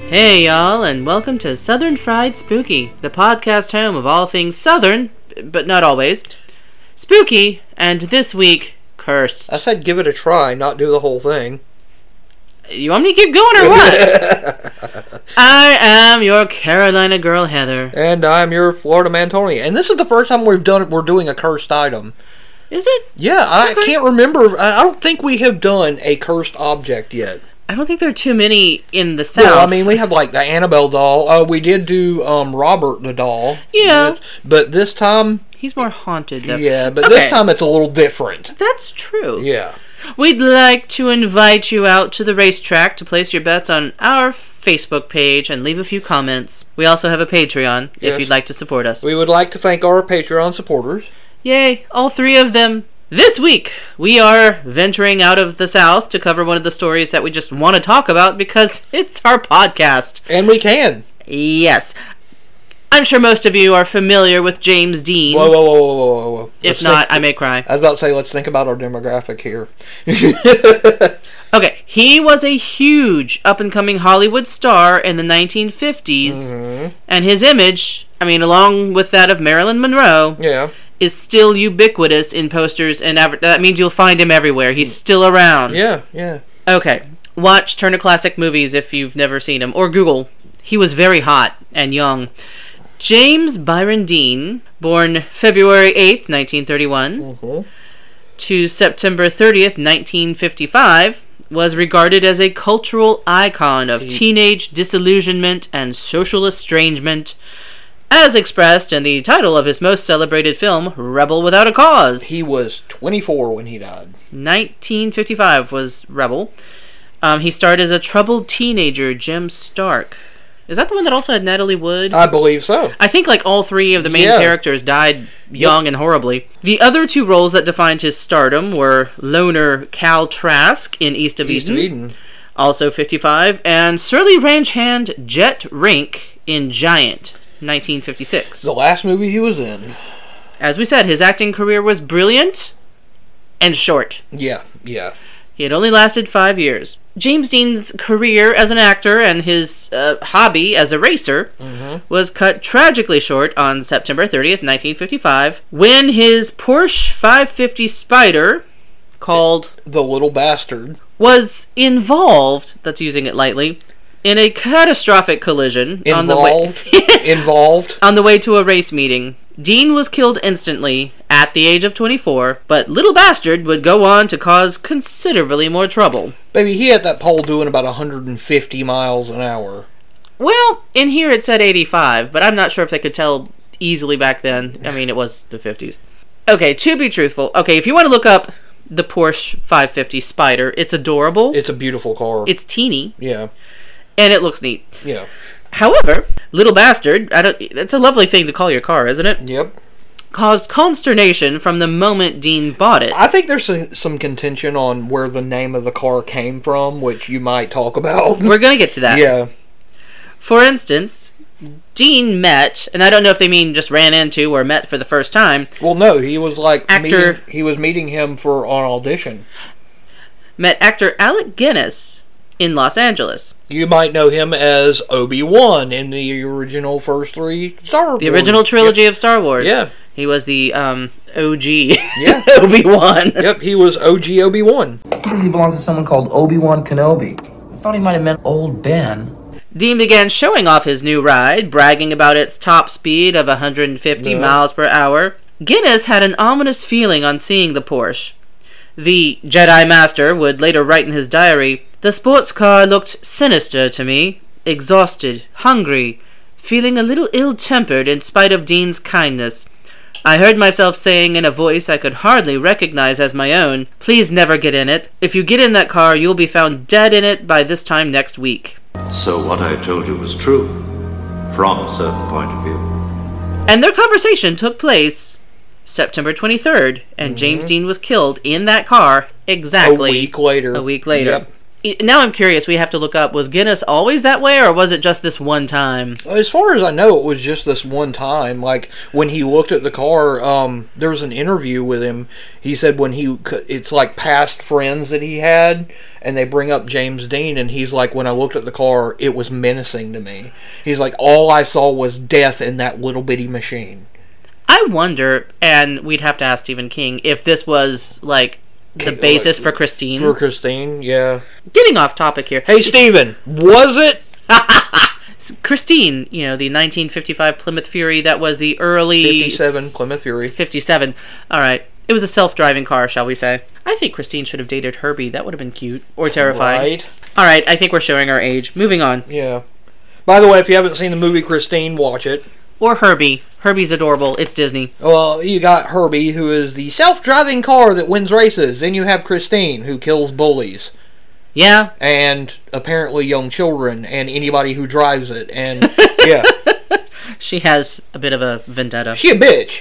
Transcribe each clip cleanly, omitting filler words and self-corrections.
Hey y'all, and welcome to Southern Fried Spooky, the podcast home of all things Southern, but not always, spooky, and this week, cursed. I said give it a try, not do the whole thing. You want me to keep going or what? I am your Carolina girl, Heather. And I'm your Florida man, Tony. And this is the first time we're doing a cursed item. Is it? Yeah, I can't remember. I don't think we have done a cursed object yet. I don't think there are too many in the South. Well, I mean, we have like the Annabelle doll. We did do Robert the doll. Yeah. But this time... He's more haunted, though. Yeah, but this time it's a little different. That's true. Yeah. We'd like to invite you out to the racetrack to place your bets on our Facebook page and leave a few comments. We also have a Patreon if you'd like to support us. We would like to thank our Patreon supporters. Yay, all three of them. This week, we are venturing out of the South to cover one of the stories that we just want to talk about because it's our podcast. And we can. Yes. I'm sure most of you are familiar with James Dean. Whoa. If not, I may cry. I was about to say, let's think about our demographic here. Okay, he was a huge up-and-coming Hollywood star in the 1950s, and his image, along with that of Marilyn Monroe, is still ubiquitous in posters and that means you'll find him everywhere. He's still around. Yeah. Okay, watch Turner Classic Movies if you've never seen him, or Google. He was very hot and young. James Byron Dean, born February 8th, 1931, to September 30th, 1955, was regarded as a cultural icon of teenage disillusionment and social estrangement, as expressed in the title of his most celebrated film, Rebel Without a Cause. He was 24 when he died. 1955 was Rebel. He starred as a troubled teenager, Jim Stark. Is that the one that also had Natalie Wood? I believe so. I think all three of the main characters died young and horribly. The other two roles that defined his stardom were Loner Cal Trask in East of Eden, also 55, and Surly Ranch hand Jet Rink in Giant, 1956. The last movie he was in. As we said, his acting career was brilliant and short. Yeah. He had only lasted 5 years. James Dean's career as an actor and his hobby as a racer was cut tragically short on September 30th, 1955, when his Porsche 550 Spyder, called The Little Bastard, was involved, that's using it lightly, in a catastrophic collision on the way to a race meeting. Dean was killed instantly at the age of 24, but Little Bastard would go on to cause considerably more trouble. Baby, he had that pole doing about 150 miles an hour. Well, in here it said 85, but I'm not sure if they could tell easily back then. It was the 50s. Okay, to be truthful, if you want to look up the Porsche 550 Spyder, it's adorable. It's a beautiful car. It's teeny. Yeah. And it looks neat. Yeah. However, Little Bastard, it's a lovely thing to call your car, isn't it? Yep. Caused consternation from the moment Dean bought it. I think there's some contention on where the name of the car came from, which you might talk about. We're going to get to that. Yeah. For instance, Dean met, and I don't know if they mean just ran into or met for the first time. Well, no, he was he was meeting him for an audition. Met actor Alec Guinness in Los Angeles. You might know him as Obi-Wan in the original first three Star Wars. The original trilogy of Star Wars. Yeah. He was the OG Obi-Wan. Yep, he was OG Obi-Wan. He belongs to someone called Obi-Wan Kenobi. I thought he might have meant Old Ben. Dean began showing off his new ride, bragging about its top speed of 150 miles per hour. Guinness had an ominous feeling on seeing the Porsche. The Jedi Master would later write in his diary, "The sports car looked sinister to me, exhausted, hungry, feeling a little ill-tempered in spite of Dean's kindness. I heard myself saying in a voice I could hardly recognize as my own, 'Please never get in it. If you get in that car, you'll be found dead in it by this time next week.'" So what I told you was true, from a certain point of view. And their conversation took place September 23rd, and James Dean was killed in that car exactly a week later. Yep. Now I'm curious. We have to look up. Was Guinness always that way, or was it just this one time? As far as I know, it was just this one time. Like, when he looked at the car, there was an interview with him. He said it's like past friends that he had, and they bring up James Dean, and he's like, when I looked at the car, it was menacing to me. He's like, all I saw was death in that little bitty machine. I wonder, and we'd have to ask Stephen King, if this was, like, the basis for Christine. For Christine, yeah. Getting off topic here. Hey, Stephen, was it? Christine, the 1955 Plymouth Fury, that was the early... 57 Plymouth Fury. 57. All right. It was a self-driving car, shall we say. I think Christine should have dated Herbie. That would have been cute. Or terrifying. Right. All right, I think we're showing our age. Moving on. Yeah. By the way, if you haven't seen the movie Christine, watch it. Or Herbie. Herbie's adorable. It's Disney. Well, you got Herbie, who is the self-driving car that wins races. Then you have Christine, who kills bullies. Yeah. And apparently young children, and anybody who drives it. And, yeah. She has a bit of a vendetta. She a bitch.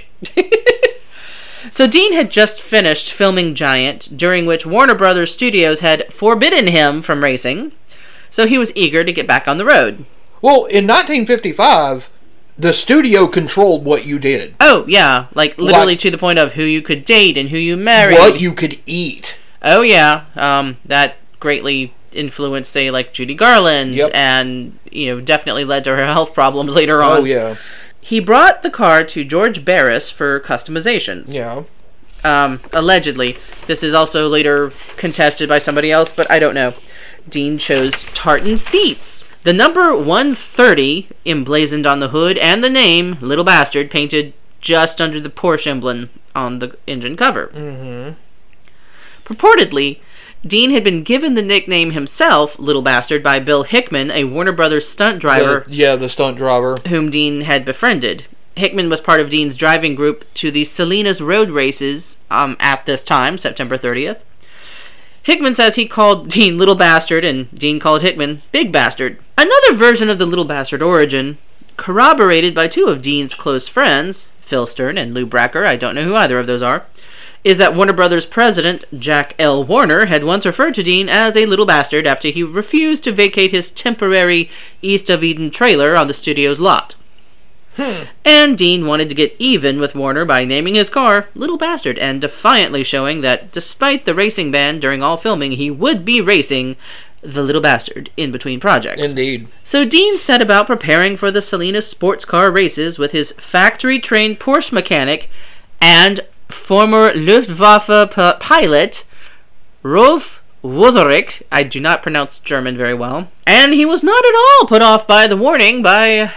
So Dean had just finished filming Giant, during which Warner Brothers Studios had forbidden him from racing. So he was eager to get back on the road. Well, in 1955... the studio controlled what you did. Oh, yeah. Like, literally to the point of who you could date and who you married. What you could eat. Oh, yeah. That greatly influenced, say, like, Judy Garland. Yep. And, definitely led to her health problems later on. Oh, yeah. He brought the car to George Barris for customizations. Yeah. Allegedly. This is also later contested by somebody else, but I don't know. Dean chose tartan seats. The number 130 emblazoned on the hood, and the name, Little Bastard, painted just under the Porsche emblem on the engine cover. Mm-hmm. Purportedly, Dean had been given the nickname himself, Little Bastard, by Bill Hickman, a Warner Brothers stunt driver. The stunt driver. Whom Dean had befriended. Hickman was part of Dean's driving group to the Salinas Road races at this time, September 30th. Hickman says he called Dean Little Bastard, and Dean called Hickman Big Bastard. Another version of the Little Bastard origin, corroborated by two of Dean's close friends, Phil Stern and Lou Bracker, I don't know who either of those are, is that Warner Brothers president Jack L. Warner had once referred to Dean as a little bastard after he refused to vacate his temporary East of Eden trailer on the studio's lot. And Dean wanted to get even with Warner by naming his car Little Bastard and defiantly showing that despite the racing ban during all filming, he would be racing the Little Bastard in between projects. Indeed. So Dean set about preparing for the Salinas sports car races with his factory-trained Porsche mechanic and former Luftwaffe pilot Rolf Wutherick. I do not pronounce German very well. And he was not at all put off by the warning by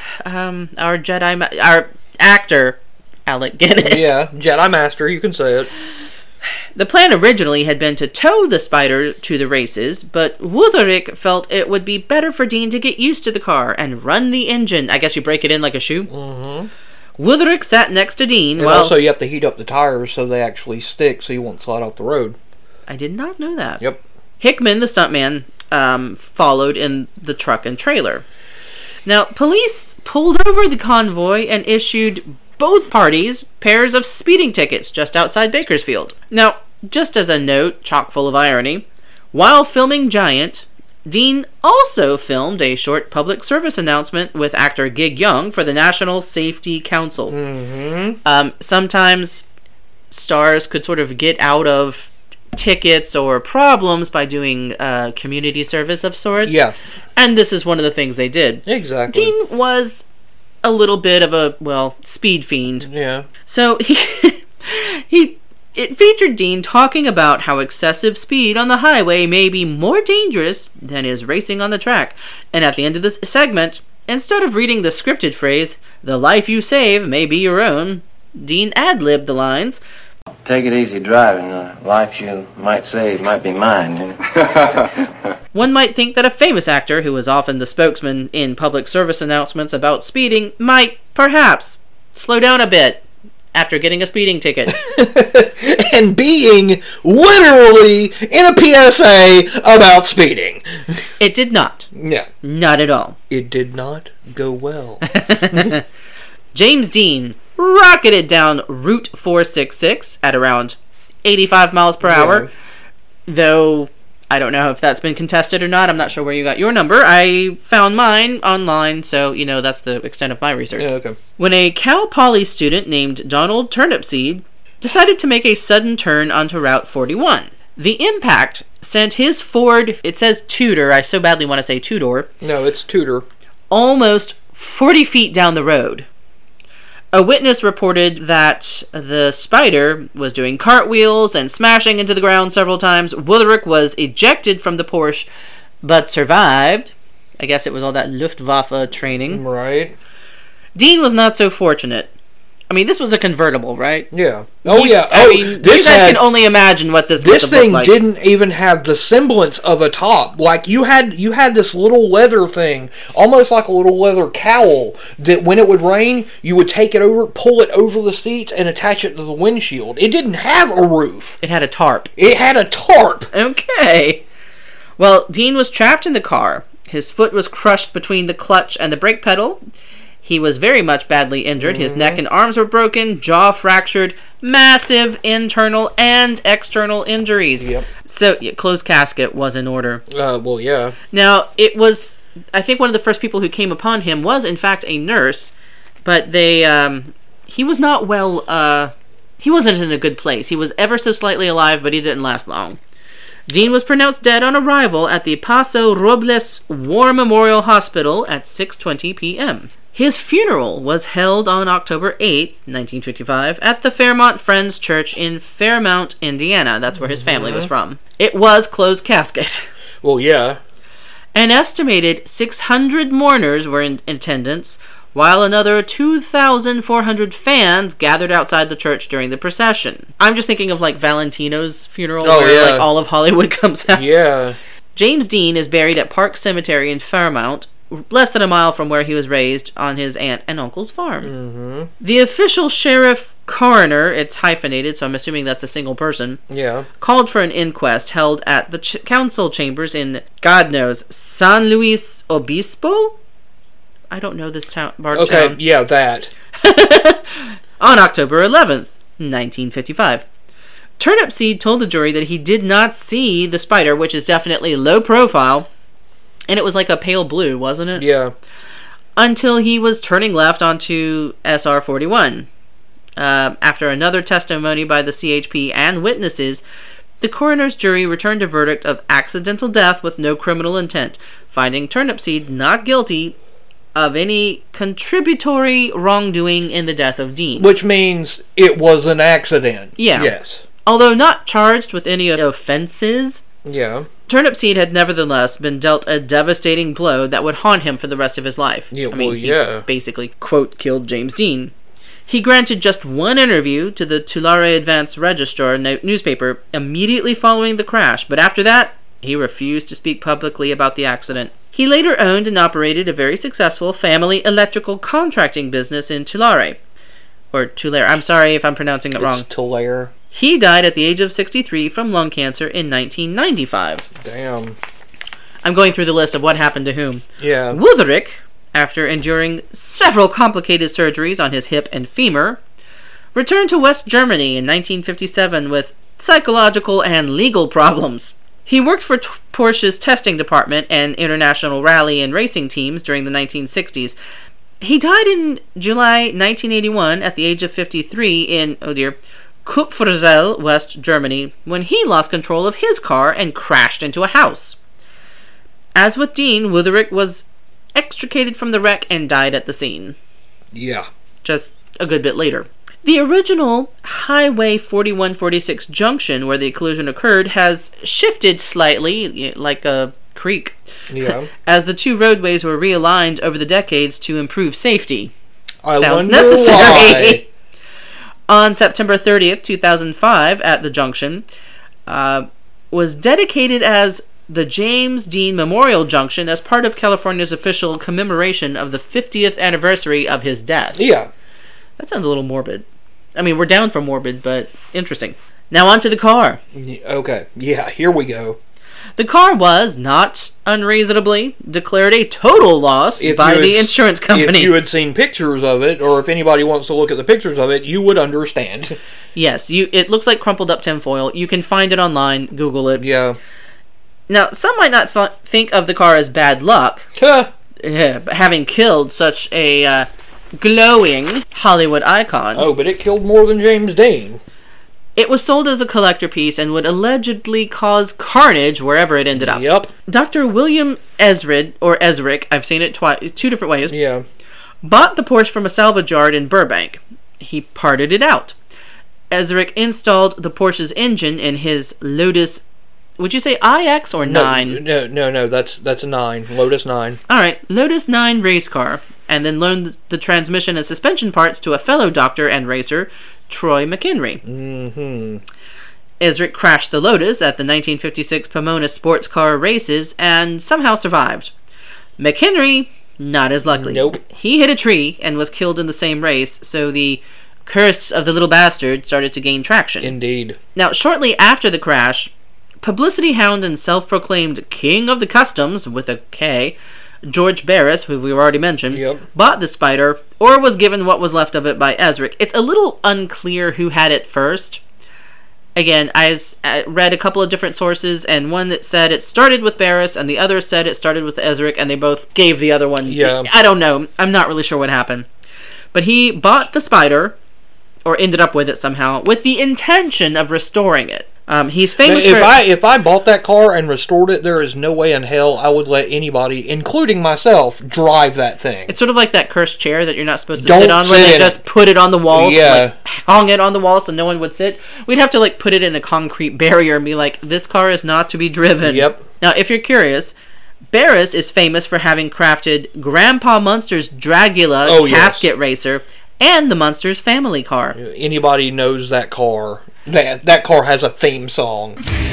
our actor, Alec Guinness. Yeah, Jedi Master, you can say it. The plan originally had been to tow the Spider to the races, but Wutherick felt it would be better for Dean to get used to the car and run the engine. I guess you break it in like a shoe. Mm-hmm. Wutherick sat next to Dean. And also you have to heat up the tires so they actually stick so you won't slide off the road. I did not know that. Yep. Hickman, the stuntman, followed in the truck and trailer. Now, police pulled over the convoy and issued both parties pairs of speeding tickets just outside Bakersfield. Now, just as a note, chock full of irony, while filming Giant, Dean also filmed a short public service announcement with actor Gig Young for the National Safety Council. Mm-hmm. Sometimes stars could sort of get out of tickets or problems by doing community service of sorts. Yeah. And this is one of the things they did. Exactly. Dean was a little bit of a, speed fiend. Yeah. So it featured Dean talking about how excessive speed on the highway may be more dangerous than is racing on the track. And at the end of this segment, instead of reading the scripted phrase, "The life you save may be your own," Dean ad-libbed the lines, "Take it easy driving. The life you might save might be mine." One might think that a famous actor who is often the spokesman in public service announcements about speeding might, perhaps, slow down a bit after getting a speeding ticket. And being literally in a PSA about speeding. It did not. Yeah. Not at all. It did not go well. James Dean rocketed down Route 466 at around 85 miles per hour, though I don't know if that's been contested or not. I'm not sure where you got your number. I found mine online, so, that's the extent of my research. Yeah, okay. When a Cal Poly student named Donald Turnipseed decided to make a sudden turn onto Route 41. The impact sent his Ford, it says Tudor, I so badly want to say two-door. No, it's Tudor. Almost 40 feet down the road. A witness reported that the Spider was doing cartwheels and smashing into the ground several times. Wutherick was ejected from the Porsche, but survived. I guess it was all that Luftwaffe training. Right. Dean was not so fortunate. I mean, this was a convertible, right? Yeah. Oh, You- yeah. I Oh, mean, you this guys had- can only imagine what this must This have thing looked like. didn't even have the semblance of a top. Like, you had this little leather thing, almost like a little leather cowl, that when it would rain, you would take it over, pull it over the seats, and attach it to the windshield. It didn't have a roof. It had a tarp. It had a tarp. Okay. Well, Dean was trapped in the car. His foot was crushed between the clutch and the brake pedal. He was very much badly injured. His neck and arms were broken, jaw fractured, massive internal and external injuries. Yep. So, closed casket was in order. Well, yeah. Now, it was, I think one of the first people who came upon him was, in fact, a nurse, but he was not he wasn't in a good place. He was ever so slightly alive, but he didn't last long. Dean was pronounced dead on arrival at the Paso Robles War Memorial Hospital at 6:20 p.m. His funeral was held on October 8th, 1955, at the Fairmont Friends Church in Fairmount, Indiana. That's where his family was from. It was closed casket. Well, yeah. An estimated 600 mourners were in attendance, while another 2,400 fans gathered outside the church during the procession. I'm just thinking of, like, Valentino's funeral, where, like, all of Hollywood comes out. Yeah. James Dean is buried at Park Cemetery in Fairmount, less than a mile from where he was raised on his aunt and uncle's farm. Mm-hmm. The official sheriff coroner, it's hyphenated, so I'm assuming that's a single person, Yeah. called for an inquest held at the council chambers in, God knows, San Luis Obispo? I don't know this town. Okay, yeah, that. On October 11th, 1955. Turnipseed told the jury that he did not see the Spider, which is definitely low profile, and it was like a pale blue, wasn't it? Yeah. Until he was turning left onto SR 41. After another testimony by the CHP and witnesses, the coroner's jury returned a verdict of accidental death with no criminal intent, finding Turnipseed not guilty of any contributory wrongdoing in the death of Dean. Which means it was an accident. Yeah. Yes. Although not charged with any offenses, Yeah. Turnipseed had nevertheless been dealt a devastating blow that would haunt him for the rest of his life. Yeah, I mean, well, he yeah. basically, quote, killed James Dean. He granted just one interview to the Tulare Advance-Register newspaper immediately following the crash, but after that, he refused to speak publicly about the accident. He later owned and operated a very successful family electrical contracting business in Tulare. Or Tulare. I'm sorry if I'm pronouncing it wrong. It's Tulare. He died at the age of 63 from lung cancer in 1995. Damn. I'm going through the list of what happened to whom. Yeah. Wutherick, after enduring several complicated surgeries on his hip and femur, returned to West Germany in 1957 with psychological and legal problems. He worked for Porsche's testing department and international rally and racing teams during the 1960s. He died in July 1981 at the age of 53 in, Kupferzell, West Germany, when he lost control of his car and crashed into a house. As with Dean, Wutherick was extricated from the wreck and died at the scene. Yeah. Just a good bit later. The original Highway 4146 junction where the collision occurred has shifted slightly, like a creek, Yeah. as the two roadways were realigned over the decades to improve safety. I Sounds wonder necessary. why. On September 30th, 2005, at the junction, was dedicated as the James Dean Memorial Junction as part of California's official commemoration of the 50th anniversary of his death. Yeah. That sounds a little morbid. I mean, we're down for morbid, but interesting. Now on to the car. Okay. Yeah, here we go. The car was, not unreasonably, declared a total loss by the insurance company. If you had seen pictures of it, or if anybody wants to look at the pictures of it, you would understand. Yes, it looks like crumpled up tinfoil. You can find it online. Google it. Yeah. Now, some might not think of the car as bad luck, but having killed such a glowing Hollywood icon. Oh, but it killed more than James Dean. It was sold as a collector piece and would allegedly cause carnage wherever it ended up. Yep. Dr. William Esrick, I've seen it two different ways, Yeah. bought the Porsche from a salvage yard in Burbank. He parted it out. Esrick installed the Porsche's engine in his Lotus, would you say IX or 9? No, that's a 9. Lotus 9. Alright, Lotus 9 race car, and then loaned the transmission and suspension parts to a fellow doctor and racer, Troy McHenry. Mm-hmm. Esrick crashed the Lotus at the 1956 Pomona sports car races and somehow survived. McHenry, not as lucky. Nope. He hit a tree and was killed in the same race, so the curse of the little bastard started to gain traction. Indeed. Now, shortly after the crash, publicity hound and self-proclaimed king of the customs, with a K, George Barris, who we've already mentioned, Yep. bought the Spider, or was given what was left of it by Esrick. It's a little unclear who had it first. Again, I read a couple of different sources, and one that said it started with Barris, and the other said it started with Esrick, and they both gave the other one. Yeah. I don't know. I'm not really sure what happened. But he bought the Spider, or ended up with it somehow, with the intention of restoring it. He's famous for... If I bought that car and restored it, there is no way in hell I would let anybody, including myself, drive that thing. It's sort of like that cursed chair that you're not supposed to Don't sit on, sit where they in just it. put it on the walls, Yeah. hung it on the wall so no one would sit. We'd have to put it in a concrete barrier and be like, this car is not to be driven. Yep. Now, if you're curious, Barris is famous for having crafted Grandpa Munster's Dragula casket racer and the Munsters family car. Anybody knows that car. That car has a theme song.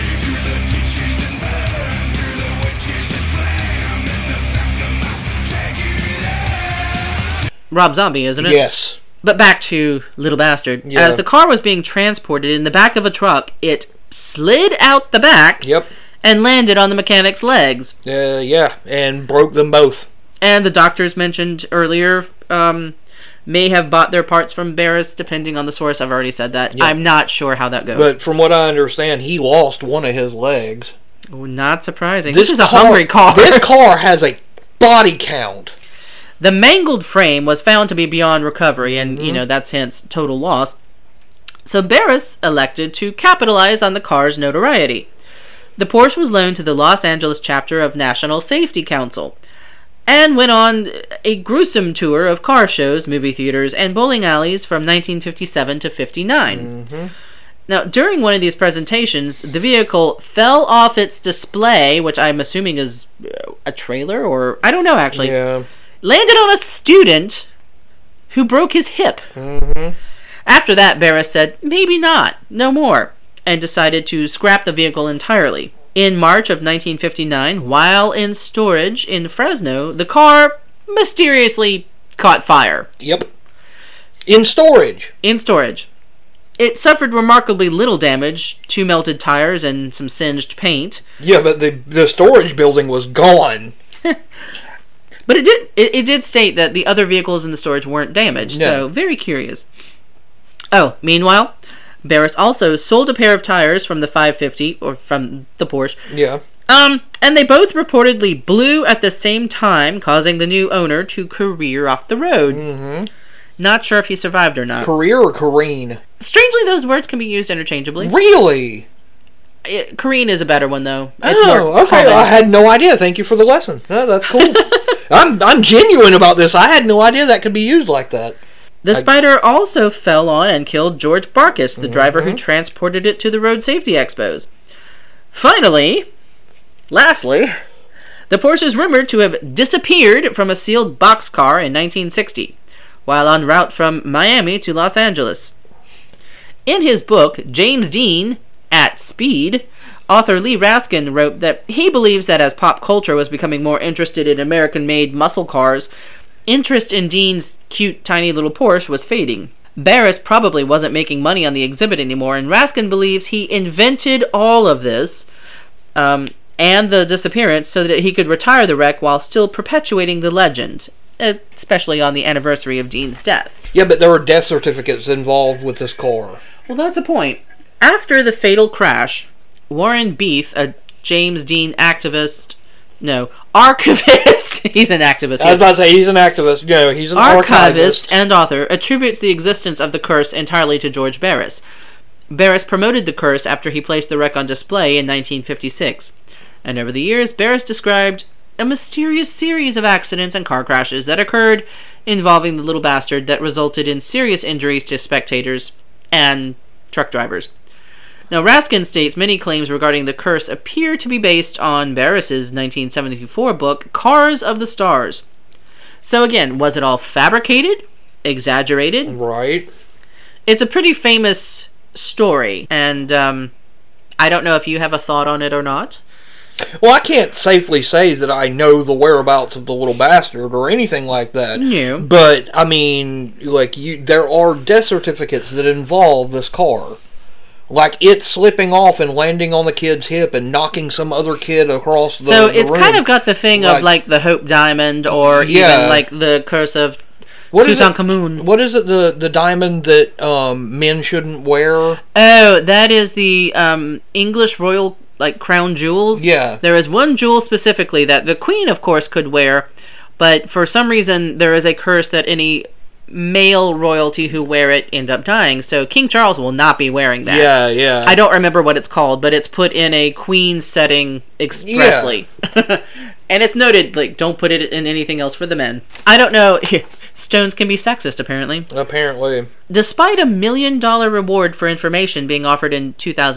Rob Zombie, isn't it? Yes. But back to Little Bastard. Yeah. As the car was being transported in the back of a truck, it slid out the back Yep. and landed on the mechanic's legs. Yeah, and broke them both. And the doctors mentioned earlier may have bought their parts from Barris, depending on the source. I've already said that. Yeah. I'm not sure how that goes. But from what I understand, he lost one of his legs. Oh, not surprising. This is a hungry car. This car has a body count. The mangled frame was found to be beyond recovery, and, that's hence total loss. So Barris elected to capitalize on the car's notoriety. The Porsche was loaned to the Los Angeles chapter of National Safety Council, and went on a gruesome tour of car shows, movie theaters, and bowling alleys from 1957 to 59. Mm-hmm. Now, during one of these presentations, the vehicle fell off its display, which I'm assuming is a trailer, or I don't know actually. Yeah. Landed on a student who broke his hip. Mm-hmm. After that, Barris said, maybe not, no more, and decided to scrap the vehicle entirely. In March of 1959, while in storage in Fresno, the car mysteriously caught fire. Yep. In storage. In storage. It suffered remarkably little damage, 2 melted tires and some singed paint. Yeah, but the storage building was gone. But it did state that the other vehicles in the storage weren't damaged, No. so very curious. Oh, meanwhile, Barris also sold a pair of tires from the 550, or from the Porsche. Yeah. And they both reportedly blew at the same time, causing the new owner to career off the road. Mm-hmm. Not sure if he survived or not. Career or careen? Strangely, those words can be used interchangeably. Really? Careen is a better one, though. It's more okay. common. I had no idea. Thank you for the lesson. Oh, that's cool. I'm genuine about this. I had no idea that could be used like that. The Spider also fell on and killed George Barkis, the driver who transported it to the Road Safety Expos. Lastly, the Porsche is rumored to have disappeared from a sealed boxcar in 1960, while en route from Miami to Los Angeles. In his book, James Dean, At Speed, author Lee Raskin wrote that he believes that as pop culture was becoming more interested in American-made muscle cars, interest in Dean's cute, tiny little Porsche was fading. Barris probably wasn't making money on the exhibit anymore, and Raskin believes he invented all of this, and the disappearance, so that he could retire the wreck while still perpetuating the legend, especially on the anniversary of Dean's death. Yeah, but there were death certificates involved with this car. Well, that's a point. After the fatal crash, Warren Beath, a James Dean archivist. He's an activist. I was about to say he's an activist. No, he's an archivist and author attributes the existence of the curse entirely to George Barris. Barris promoted the curse after he placed the wreck on display in 1956. And over the years, Barris described a mysterious series of accidents and car crashes that occurred involving the little bastard that resulted in serious injuries to spectators and truck drivers. Now, Raskin states many claims regarding the curse appear to be based on Barris's 1974 book, Cars of the Stars. So again, was it all fabricated? Exaggerated? Right. It's a pretty famous story, and I don't know if you have a thought on it or not. Well, I can't safely say that I know the whereabouts of the little bastard or anything like that. Yeah. But, I mean, there are death certificates that involve this car. Like, it slipping off and landing on the kid's hip and knocking some other kid across the So it's room. kind of got the thing of, the Hope Diamond, or even, the curse of Tutankhamun. What is it, the diamond that men shouldn't wear? Oh, that is the English royal, crown jewels. Yeah. There is one jewel specifically that the Queen, of course, could wear, but for some reason there is a curse that any male royalty who wear it end up dying, so King Charles will not be wearing that. Yeah. I don't remember what it's called, but it's put in a queen setting expressly. Yeah. And it's noted, don't put it in anything else for the men. I don't know. Stones can be sexist, apparently. Apparently. Despite a $1 million reward for information being offered in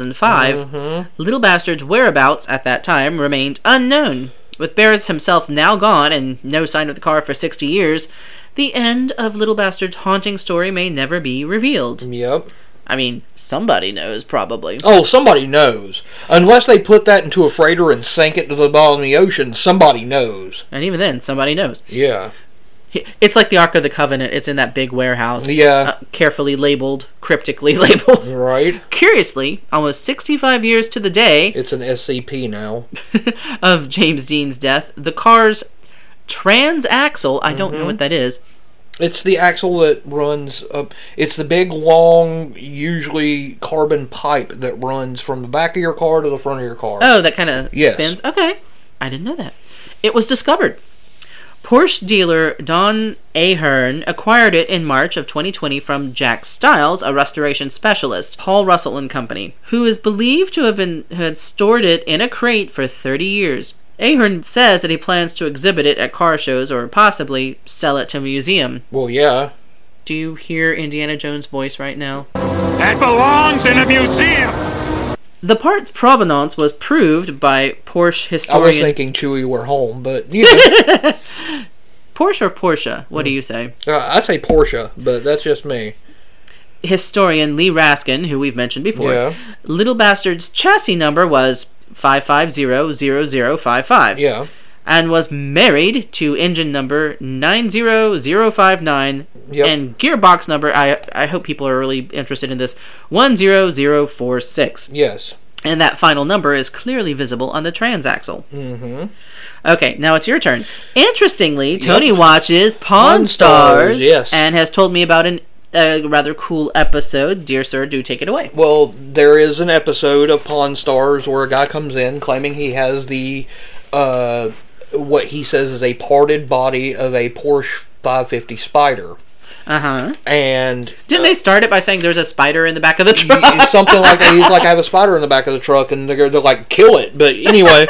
2005, Little Bastard's whereabouts at that time remained unknown. With Barris himself now gone and no sign of the car for 60 years, the end of Little Bastard's haunting story may never be revealed. Yep. I mean, somebody knows, probably. Oh, somebody knows. Unless they put that into a freighter and sank it to the bottom of the ocean, somebody knows. And even then, somebody knows. Yeah. It's like the Ark of the Covenant. It's in that big warehouse. Yeah. Carefully labeled, cryptically labeled. Right. Curiously, almost 65 years to the day... It's an SCP now. ...of James Dean's death, the car's transaxle, I don't know what that is. It's the axle that runs up... It's the big, long, usually carbon pipe that runs from the back of your car to the front of your car. Oh, that kind of spins? Okay. I didn't know that. It was discovered. Porsche dealer Don Ahern acquired it in March of 2020 from Jack Stiles, a restoration specialist, Paul Russell and Company, who is believed to have had stored it in a crate for 30 years. Ahern says that he plans to exhibit it at car shows or possibly sell it to a museum. Well, yeah. Do you hear Indiana Jones' voice right now? That belongs in a museum! The part's provenance was proved by Porsche historian... I was thinking Chewie were home, but, you know. Porsche or Porsche? What do you say? I say Porsche, but that's just me. Historian Lee Raskin, who we've mentioned before. Yeah. Little Bastard's chassis number was 5500055. Yeah. And was married to engine number 90059 and gearbox number, I hope people are really interested in this, 10046. Yes. And that final number is clearly visible on the transaxle. Mm-hmm. Okay, now it's your turn. Interestingly, Tony watches Pawn Stars and has told me about a rather cool episode. Dear sir, do take it away. Well, there is an episode of Pawn Stars where a guy comes in claiming he has the what he says is a parted body of a Porsche 550 Spider. Uh-huh. And didn't they start it by saying there's a spider in the back of the truck? Something like that. He's like, I have a spider in the back of the truck, and they're like, kill it. But anyway,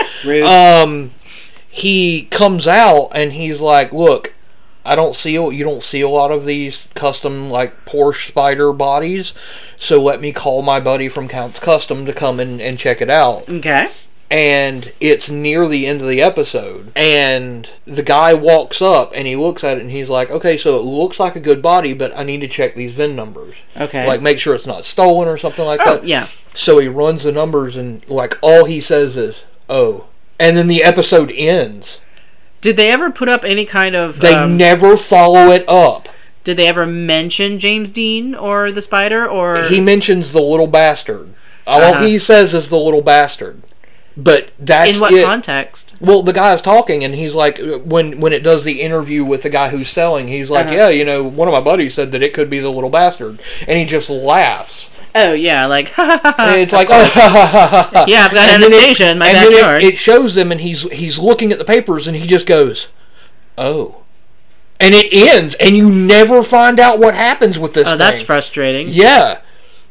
he comes out and he's like, look, you don't see a lot of these custom like Porsche Spider bodies, so let me call my buddy from Count's Custom to come and check it out. Okay. And it's near the end of the episode, and the guy walks up and he looks at it and he's like, okay, so it looks like a good body, but I need to check these VIN numbers. Okay. Like, make sure it's not stolen or something like that. Yeah. So he runs the numbers and, like, all he says is, oh. And then the episode ends. Did they ever put up any kind of... They never follow it up. Did they ever mention James Dean or the Spider, or... He mentions the little bastard. All he says is the little bastard. But that's in what context? Well, the guy's talking, and he's like, when it does the interview with the guy who's selling, he's like, yeah, one of my buddies said that it could be the little bastard. And he just laughs. Oh, yeah, like, And it's like, yeah, I've got And then Anastasia in my and then backyard. it shows them, and he's looking at the papers, and he just goes, "Oh," and it ends, and you never find out what happens with this. Oh, that's frustrating. Yeah.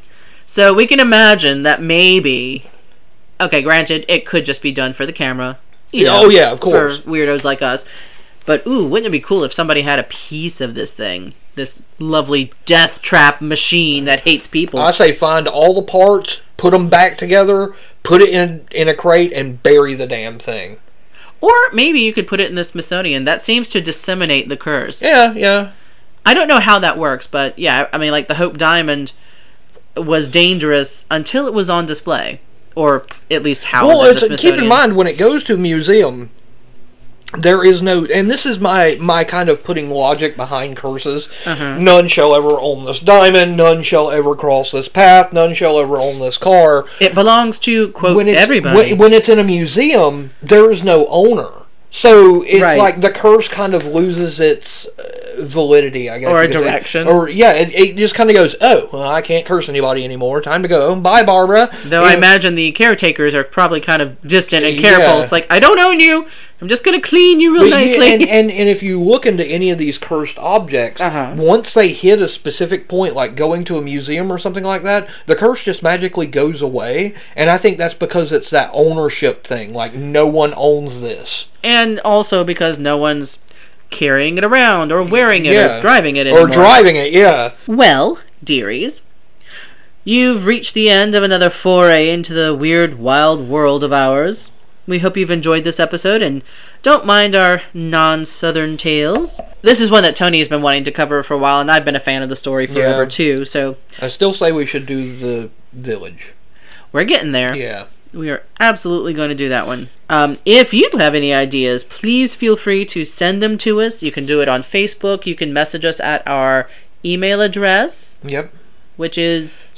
So we can imagine that maybe, okay, granted, it could just be done for the camera. You know, oh yeah, of course. For weirdos like us. But, ooh, wouldn't it be cool if somebody had a piece of this thing? This lovely death trap machine that hates people. I say find all the parts, put them back together, put it in a crate, and bury the damn thing. Or maybe you could put it in the Smithsonian. That seems to disseminate the curse. Yeah. I don't know how that works, but yeah, I mean, like the Hope Diamond was dangerous until it was on display. Or at least housed in the Smithsonian. Keep in mind, when it goes to a museum, there is no, and this is my kind of putting logic behind curses. None shall ever own this diamond. None shall ever cross this path. None shall ever own this car. It belongs to, quote, everybody. When it's in a museum, there is no owner. So it's Right. like the curse kind of loses its validity, I guess. Or you could say. direction. Or, yeah, it just kind of goes, oh, well, I can't curse anybody anymore. Time to go. Bye, Barbara. Though I imagine the caretakers are probably kind of distant and careful. Yeah. It's like, I don't own you. I'm just going to clean you real But nicely. and if you look into any of these cursed objects, once they hit a specific point, like going to a museum or something like that, the curse just magically goes away. And I think that's because it's that ownership thing. Like, no one owns this. And also because no one's carrying it around or wearing it or driving it anymore. Or driving it, yeah. Well, dearies, you've reached the end of another foray into the weird, wild world of ours. We hope you've enjoyed this episode and don't mind our non-Southern tales. This is one that Tony has been wanting to cover for a while, and I've been a fan of the story forever too, so... I still say we should do the village. We're getting there. Yeah. We are absolutely going to do that one. If you have any ideas, please feel free to send them to us. You can do it on Facebook. You can message us at our email address. Yep. Which is...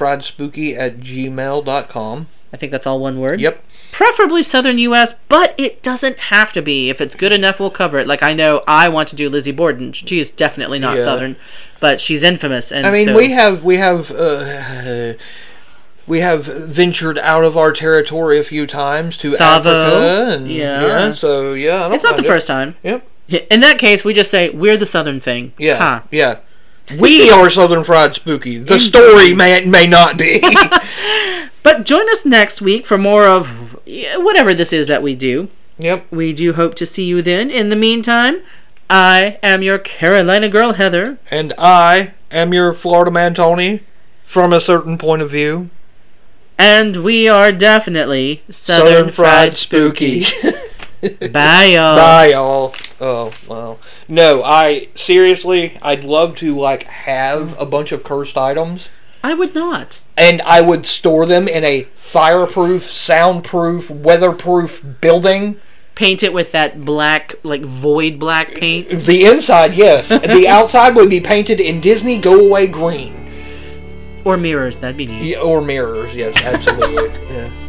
southernfriedspooky@gmail.com. I think that's all one word. Yep. Preferably Southern U.S., but it doesn't have to be. If it's good enough, we'll cover it. Like, I know I want to do Lizzie Borden. She is definitely not Southern, but she's infamous. And I mean, so... we have ventured out of our territory a few times to Savo, Africa. And, so, I don't it's not the first time. Yep. In that case, we just say, we're the Southern thing. Yeah, yeah. We are Southern Fried Spooky. The story may not be. But join us next week for more of whatever this is that we do. Yep. We do hope to see you then. In the meantime, I am your Carolina girl, Heather. And I am your Florida man, Tony, from a certain point of view. And we are definitely Southern Fried Spooky. Bye, y'all. Bye, y'all. Oh, well. No, seriously, I'd love to, like, have a bunch of cursed items. I would not. And I would store them in a fireproof, soundproof, weatherproof building. Paint it with that black, like, void black paint. The inside, yes. The outside would be painted in Disney go-away green. Or mirrors, that'd be neat. Yeah, or mirrors, yes, absolutely. Yeah.